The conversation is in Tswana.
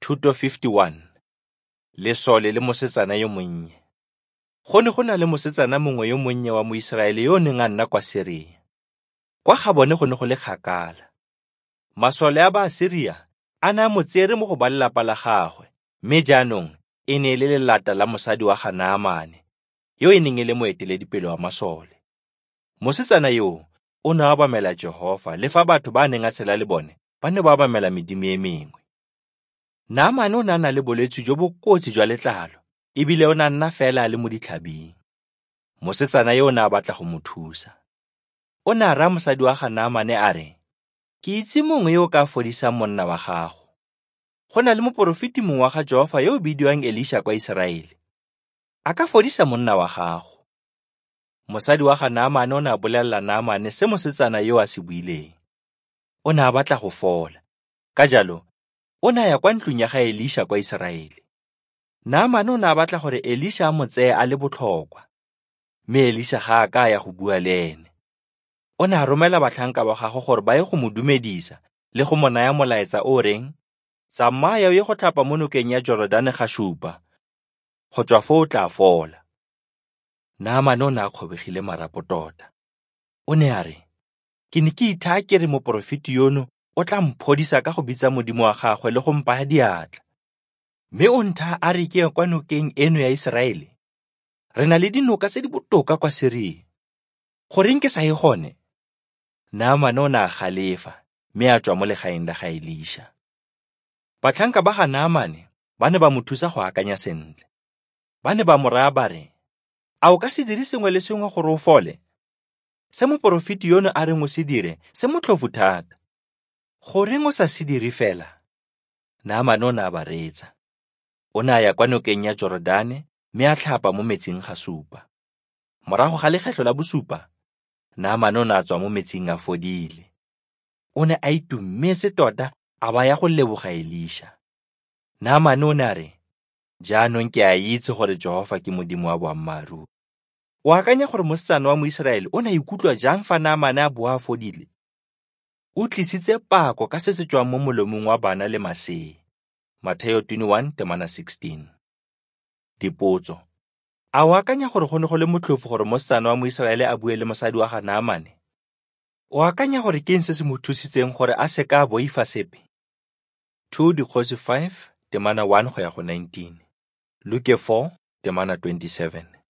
Thuto 51. Lesole le mosetsana yo monnye. Go ne go na le mosetsana mongwe yo monnye wa Moiseraele yo o neng a nna kwa Siria. Kwa ga bone go ne go le kgakala. Masole a Baasiria a ne a mo tsere mo go ba lelapa la gagwe, mme jaanong e ne e le lelata la mosadi wa ga Naamane, yo e neng e le moeteledipele wa masole. Mosetsana yo o ne a obamela Jehova le fa batho ba neng a tshela le bone ba ne ba obamela medimo e mengwe. Naamane o ne a na le bolwetse jo bo kotsi jwa letlalo, ebile o ne a nna fela a le mo ditlhabing. Mosetsana yo o ne a batla go mo thusa. O ne a raya mosadi wa ga Naamane a re, "Ke itse mongwe yo o ka fodisang monna wa gago. Go na le moporofeti mongwe wa ga Jehova yo o bidiwang Elisha kwa Iseraele. A ka fodisa monna wa gago." Mosadi wa ga Naamane o ne a bolelela Naamane se mosetsana yo a se buileng. O ne a batla go fola, ka jalo o ne a ya kwa ntlong ya ga Elisha kwa Iseraele. Naamane o ne a batla gore Elisha a mo tseye a le botlhokwa, mme Elisha ga a ka ya go bua le ene. O ne a romela batlhanka ba gagwe gore ba ye go mo dumedisa le go mo naya molaetsa o reng, "Tsamaya o ye go tlhapa mo nokeng ya Jorodane ga supa. Go tswa foo o tla fola." Naamane o ne a kgobegile marapo tota. O ne a re, "Ke ne ke ithaa ke re moporofeti yono o tla mphodisa ka go bitsa modimo wa gagwe le go mpaya diatla. Mme o ntha a re ke ye kwa nokeng eno ya Iseraele. Re na le dinoka tse di botoka kwa Siria. Goreng ke sa ye gone?" Naamane o ne a galefa, mme a tswa mo legaeng la ga Elisha. Batlhanka ba ga Naamane ba ne ba mo thusa go akanya sentle. Ba ne ba mo raya ba re, "A o ka se dire sengwe le sengwe gore o fole? Se moporofeti yono a reng o se dire se motlhofu thata. Goreng o sa se dire fela?" Naamane o ne a ba reetsa. O ne a ya kwa nokeng ya Jorodane mme a tlhapa mo metsing ga supa. Morago ga lekgetlho la bosupa, Naamane o ne a tswa mo metsing a fodile. O ne a itumetse tota a ba ya go leboga Elisha. Naamane o ne a re, "Jaanong ke a itse gore Jehova ke Modimo wa boammaaruri." O akanya gore mosetsana wa Moiseraele o ne a ikutlwa jang fa Naamane a boa a fodile? O tlisitse pako ka se se tswang mo molomong wa bana le masea. Mateo 21:16. Dipotso: A o akanya gore go ne go le motlhofo gore mosetsana wa Moiseraele a bue le mosadi wa ga Naamane? O akanya gore ke eng se se mo thusitseng gore a se ka a boifa sepe? 2 Dikgosi 5:1-19, Luke 4:27.